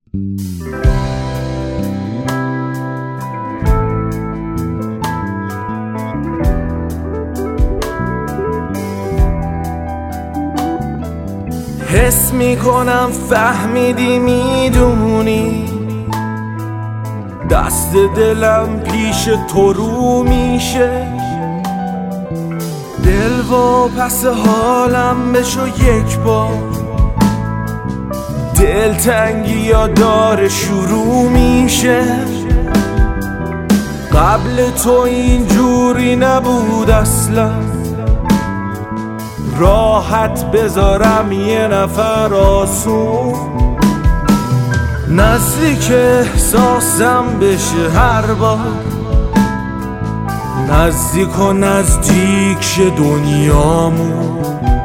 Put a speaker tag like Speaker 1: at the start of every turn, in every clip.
Speaker 1: حس میکنم فهمیدی میدونی دست دلم پیش تو رو میشه، دل و پس حالم بشو یک بار، دلتنگی یا داره شروع میشه. قبل تو اینجوری نبود اصلا، راحت بذارم یه نفر آسون، نزدیک احساسم بشه هر بار، نزدیک و نزدیک شه دنیامون،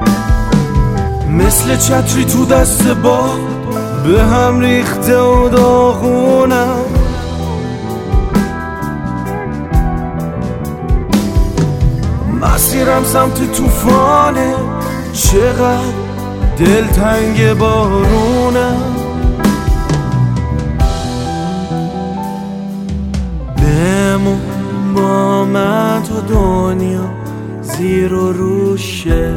Speaker 1: مثل چتری تو دست باد به هم ریخته و داغونم. مسیرم سمت طوفانه، چقدر دلتنگ بارونم، بمون با من تو دنیا زیر و روشه،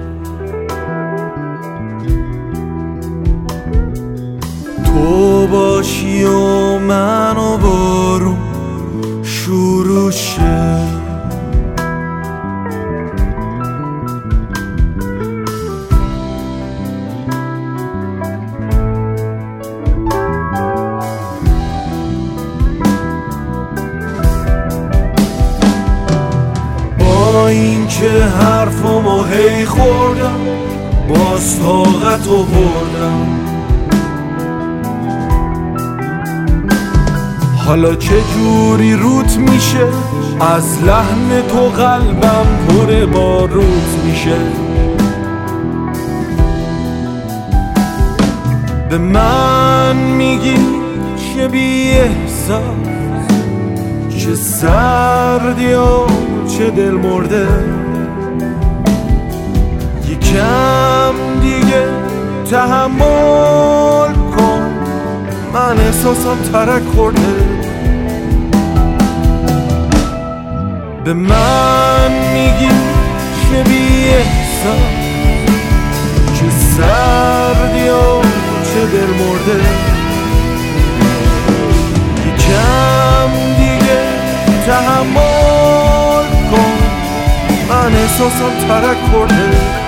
Speaker 1: تو باشی و من و بارون شروع شه. با این که حرفمو هی خوردم، باز طاقتو بردم، حالا چه جوری روت میشه، از لحن تو قلبم پر باروت میشه. به من میگی چه بی احساس، چه سردی و چه دل مرده، یکم دیگه تحمل کن، من احساسم ترک خورده. به من میگی چه بی احساس، چه سردی و چه دل مرده، یکم دیگه تحمل کن، من احساسم ترک خورده.